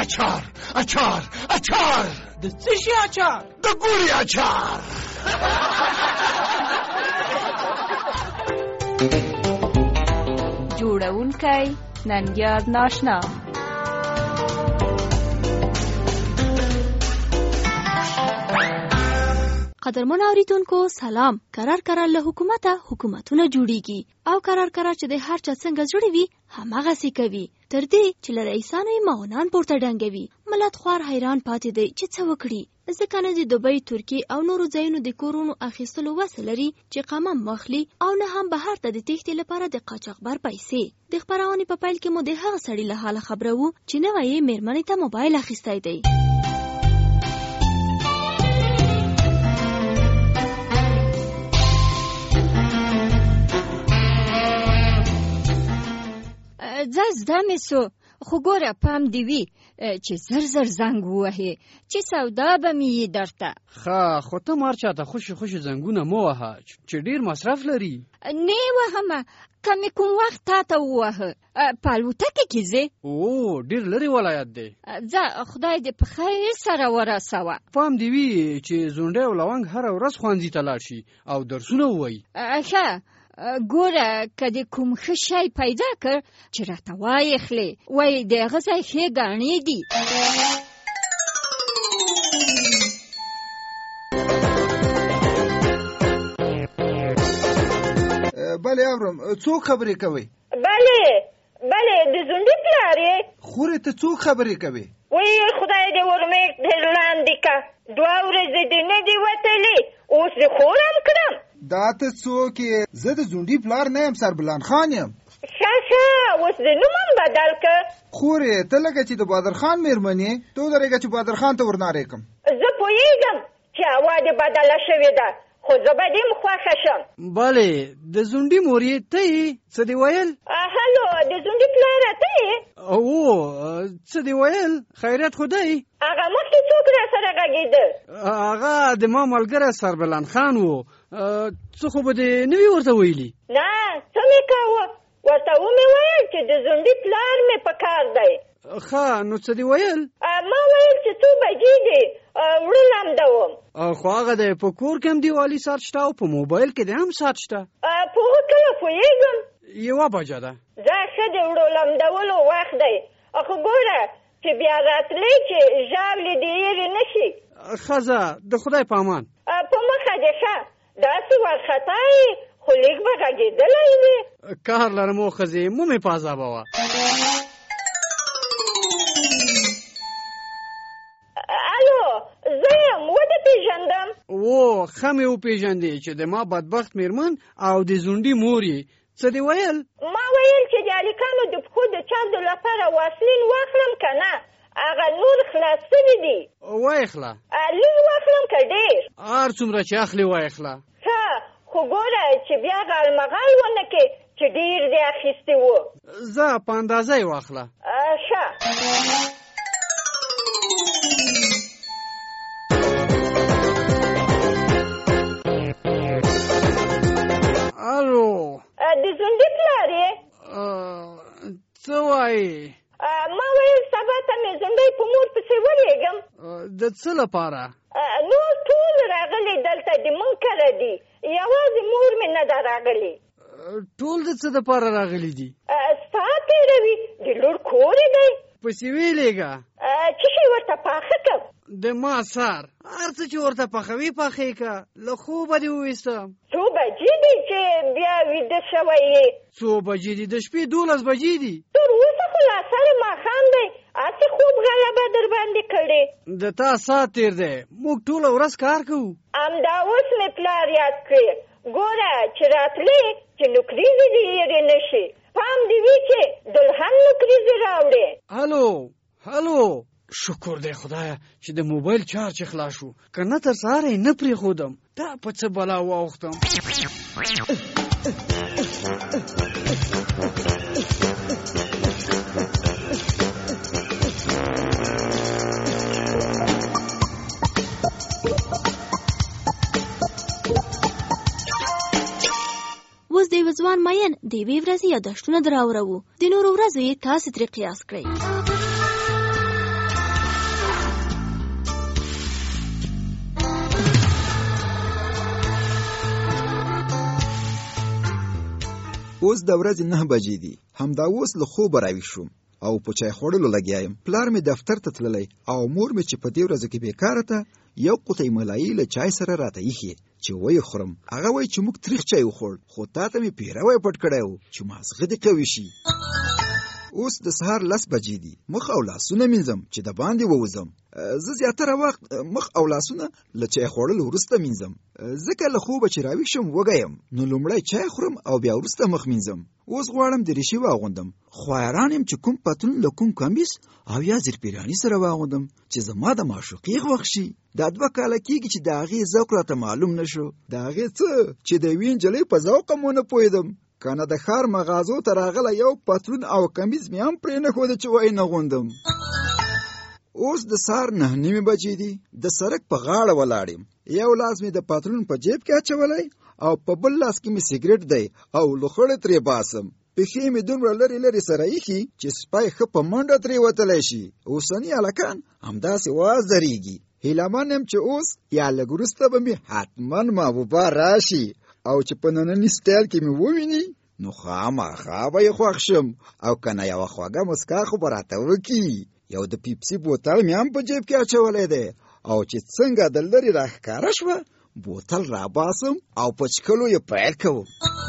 اچار اچار اچار. د څه شي اچار؟ د ګوري اچار. جوړونکی ننګیال ناشنا. قدرمن اوریدونکو سلام. کرار له حکومتونه جوړیږي او کرار چې د هر چا څنګه جوړي وي همغه سي کوي، تر دې چې له رئیسانو یې معاونان پورته ډنګوي. ملت خوار حیران پاتې دی چې څه وکړي، ځکه نه د دوبۍ، ترکیې او نورو ځایونو د کورونو اخیستلو وس لري چې قمم واخلي، او نه هم بهر ته د تېښتې لپاره د قاچاقبر پیسې. د خپرونې په پیل کې مو د هغه سړي له حاله خبره وو چې نوی یې مېرمنې ته موبایل اخیستی دی. زده مې سو، خو ګوره پام دی وي چې زر زنګ ووهې چې سودا به مې یې درته. خو ته مار چاته خوشي زنګونه مه وهه چې ډېر مصرف لري. نه وهمه، که مې کوم وخت تا ته ووهه. په الوتکې کې ځې؟ او ډېر لرې ولایت دی. ځه، خدای دې په خیر سره ورسوه. پام دی وي چې زونډی او لونګ هره ورځ ښوونځي ته لاړ شي او درسونه ووایي. ښه، ګوره که د کوم ښه شی پیدا کړ چې راته وایې خلې، وایي د هغه ځای ښې ګاڼې دي. بله اورم، څوک خبرې کوي؟ بله د زونډي پلار یې. خورې ته څوک خبرې کوي؟ وایي خدای دې ورمې ډېر لاندې که، 2 ورځې دې نه دي وتلې، اوس دې خورم کړم. دا ته څوک یې؟ زه د زونډي پلار نه یم، سربلان خان یم. ښه اوس د نوم هم بدل که. خورې ته لکه چې د بادر خان مېرمن یې، ته ودرېږه چې بادر خان ته ورنارې کړم. زه پوهېږم چې هوا دې بدله شوې ده، خو زه به دې خوښه شم. بله، د زونډي مور یې ته یې؟ څه دې ویل؟ هلو، د زونډي پلاره ته یې؟ او څه دې ویل؟ خیریت خو دی؟ هغه مخکې څوک را سره غږېده؟ هغه د ما ملګری سربلان خان و. څه خو به دې نه وي ورته ویلي؟ نه، څه مې کاوه، ورته ومې ویل چې د زونډي پلار مې په کار دی. ښه، نو څه دې ویل؟ ما ویل چې 2 بجې دي، وړه لمده وم. خو هغه دی په کور کې هم دیوالي ساعت شته او په موبایل کې د هم ساعت شته. په هغه کله پوهېږم. 1 بجه ده. دا ښه د وړو لمدولو وخت دی، خو ګوره چې بیا راتلی چې ژاولې دې هېرې نه شي. ښځه، د خدای په امان. په مخه دې ښه، داسې وارخطا یې، خو لیک به غږېدلی وي. کار لرم و ښځې، مو مې په عذابوه. الو، زه یم، ودې پېژندم. ښه مې وپېژندې چې د ما بدبخت مېرمن او د زونډي مور یې. څه دې ویل؟ ما ویل چې د هلکانو د پښو د چاودو لپاره واسلین واخلم که نه، هغه نور خلاص شوي دي. وایخله. لږ واخلم که ډېر؟ هر څومره چې اخلې وایخله. ښه، خو ګوره چې بیا غالمغال ونه کې چې ډېر دې اخیستي وو. زه په اندازه یې واخله. ښه. الو، د زونډي پلار یې؟ څه وایې؟ ما ویل سبا ته مې زونډۍ په مور پسې ولېږم. د څه لپاره؟ نور ټول راغلي دلته د مونږ کره دي، یوازې مور مې نه ده راغلې. ټول د څه دپاره راغلي دي؟ ستا تېروي، د لور کور یې دی. پسې ویلېږه. څه شی ورته پاخه کړم؟ د ما سر هر څه چې ورته پخوي پخې که، له خوبه دې وویستم. 2 بجې دي چې بیا ویده شوی یې؟ 2 بجې دي؟ د شپې 12 بجې دي. تر اوسه خو لا سره ماښام دی، هسې خوب غلبه در باندې کړې. د تا ساعت تېر دی، موږ ټوله ورځ کار کوو. همدا اوس مې پلار یاد کړې. ګوره چې راتلې چې نوکریزې دې هېرې نه شي، پام دې وي چې دلهن نوکریزې راوړې. هلو، شکر دی خدایه چې د موبایل چارج خلاص شو، که نه تر سهاره یې نه پرېښودم. دا په څه بلا واوښتم. اوس د یوه ځوان مین د یوې ورځې یادښتونه در اورو، د نورو ورځو یې تاسې ترې قیاس کړئ. اوس د ورځې 9 بجې دي. همدا اوس له خوبه راویښ شوم او په چای خوړلو لګیا یم. پلار مې دفتر ته تللی او مور مې چې په دې ورځو کې بیکاره ده یو قوطۍ ملایي له چای سره راته ایښې چې ویې خورم. هغه وایي چې موږ تریخ چای وخوړ خو تا ته مې پیروی پټ کړی و چې مازغه دې قوي شي. اوس د سهار 10 بجې دي. مخ او لاسونه مینځم چې د باندې ووځم. زه زیاتره وخت مخ او لاسونه له چای خوړلو وروسته مینځم ځکه له خوبه چې راویښ شم وږی یم. نو لومړی چای خورم او بیا وروسته مخ مینځم. اوس غواړم دریشي واغوندم خو حیران یم چې کوم پتلون له کوم کمیس او یا زیرپیراني سره واغوندم چې زما د معشوقې خوښ شي. دا 2 کاله کېږي چې د هغې ذوق راته معلوم نه شو. د هغې څه چې د یوې نجلۍ په ذوق هم ونه پوهېدم. کنه د ښار مغازو ته راغلی یو پتلون او کمیز مې هم پرې نه ښوده چې وایي نه غوندم. اوس د سهار 9:30 بجې دي. د سړک په غاړه ولاړ یم. یو لاس مې د پتلون په جیب کې اچولی او په بل لاس کې مې سګرټ دی او لوخړې ترې باسم. پښې مې دومره لرې لرې سره ایښي چې سپی ښه په منډه ترې وتلی شي. اوسني هلکان همداسې واز درېږي. هیلهمن یم چې اوس یا لږ وروسته به مې حتما محبوبه راشي او چې په ننني سټایل کې مې وویني نو خامخا به یې خوښ شم او که نه یوه خوږه مسکا خو به راته وکړي. یو د پیپسي بوتل مې هم په جیب کې اچولی دی او چې څنګه د لرې راښکاره شوه بوتل راباسم او په څښلو یې پیل کوم.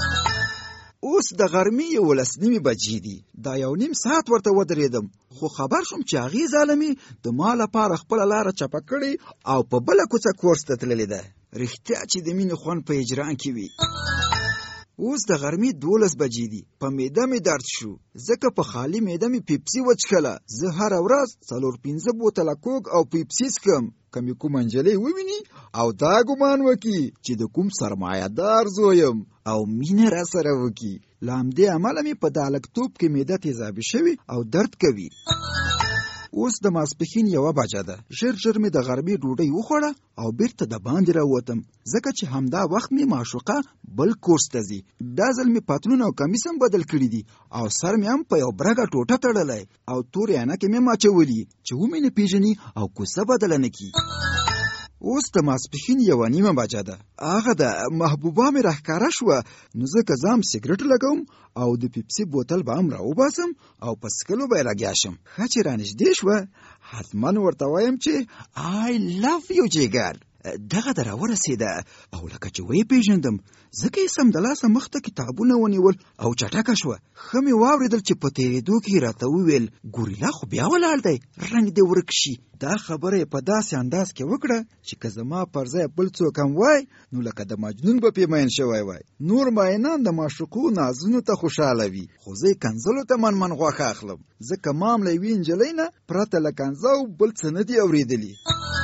اوس د غرمې 11:30 بجې دي. دا 1.5 ساعت ورته ودرېدم خو خبر شوم چې هغې ظالمې د ما لپاره خپله لاره چپه کړې او په بله کوڅه کورس ته تللې ده. رښتیا چې د مینې خوند په اجران کې وي. اوس د غرمې 12 بجې دي. په معده مې درد شو ځکه په خالي معده مې پیپسي وڅښله. زه هره ورځ 4-5 بوتله کوک او پیپسي څښم. که مې کومه نجلۍ وویني او دا ګمان وکړي چې د کوم سرمایه دار زوی یم او مینه را سره وکړي له همدې امله مې په دا هلکتوب کې معده تیزابي شوي او درد کوي. اوس د ماسپښین 1 بجه ده. ژر ژر مې د غرمې ډوډۍ وخوړه او بیرته د باندې راووتم ځکه چې همدا وخت مې معشوقه بل کورس ته ځي. دا ځل مې پتلون او کمیس هم بدل کړي دي او سر مې هم په یو برګه ټوټه تړلی او تورې عینکې مې ماچولي چې ومې نه پیژني او کوڅه بدله نه کړي. اوس د ماسپښین 1:30 بجه ده. هغه د محبوبه مې راښکاره شوه نو زه که ځم سګرټ لګوم او د پیپسي بوتل به هم راوباسم او په څښلو به یې لګیا شم. ښه چې رانږدې شوه حتما ورته وایم چې I love you جګر. دغه د راورسېده او لکه چې ویې پېژندم ځکه یې سمدلاسه مخ ته کتابونه ونیول او چټکه شوه. ښه مې واورېدل چې په تېرېدو کې یې راته وویل ګوریلا خو بیا ولاړ دی رنګ دې ورک شي. دا خبره یې په داسې انداز کې وکړه چې که زما پر ځای بل څوک هم وای نو لکه د مجنون به پې مین شوی وای. نور ماینان د معشوقو نازونو ته خوشحاله وي خو زه یې کنځلو ته من غوښه اخلم ځکه ما هم له یوې نجلۍ نه پرته له کنځاو بل څه نه دي اورېدلي.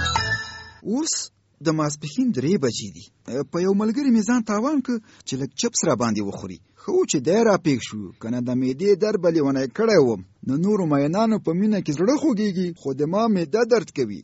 اوس د ماسپښین 3 بجې دي. په یو ملګري مې ځان تاوان که چې لږ چپس را باندې وخوري. ښه و چې دی را پېښ شو که نه د معدې درد به لیونی کړی وم. د نورو مینانو په مینه کې زړه خوږېږي خو د ما معده درد کوي.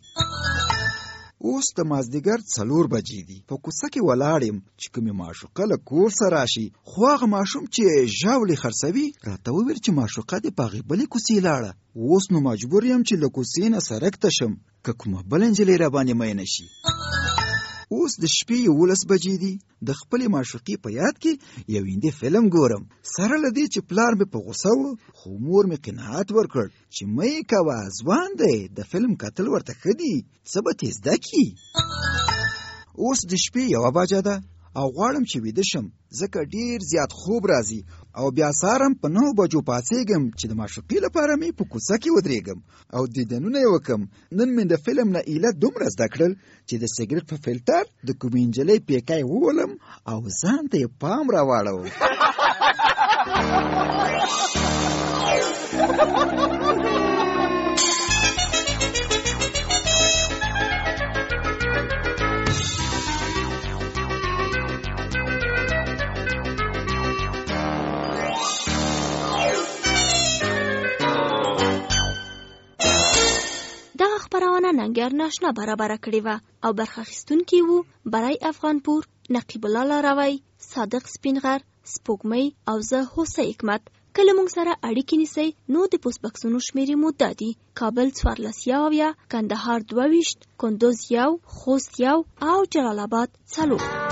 اوس د مازدیګر 4 بجې دي. په کوڅه کې ولاړ یم چې کومې معشوقه له کور سره راشي خو هغه ماشوم چې ژاولې خرڅوي راته وویل چې معشوقه دې په هغې بلې کوڅې لاړه. اوس نو مجبور یم چې له کوڅې نه سړک ته شم که کومه بله نجلۍ را باندې مینه شي. اوس د شپې 11 بجې دي. د خپلې معشوقې په یاد کې یو هندي فلم ګورم. سره له دې چې پلار مې په غوسه و خو مور مې قناعت ورکړ چې مه یې کوه ځوان دی د فلم کتل ورته ښه دي څه به ترې زده کړي. اوس د شپې 1 بجه ده او غواړم چې ویده شم ځکه ډیر زیات خوب راځي او بیا سهارم په 9 بجو پاڅېږم چې د معشوقې لپاره مې په کوڅه کې ودرېږم او دیدنونه یې وکړم. نن مې د فلم نه ایله دومره زده کړل چې د سګرټ په فلټر د کومې نجلۍ پیکی وولم او ځان ته یې پام راواړوم. ننګر ناشنا برابر کړی و او برخه اخیستونکي وو برای افغانپور، نقیب الله لاروی، صادق سپینغر، سپوږمۍ او زه هوسۍ حکمت. کله مونږ سره اړیکې نیسئ نو د پوسټ بکسونو شمیرې مو دا دي: کابل 14 کندهار 22 کندوز 1 خوست 1 او جلال آباد 4.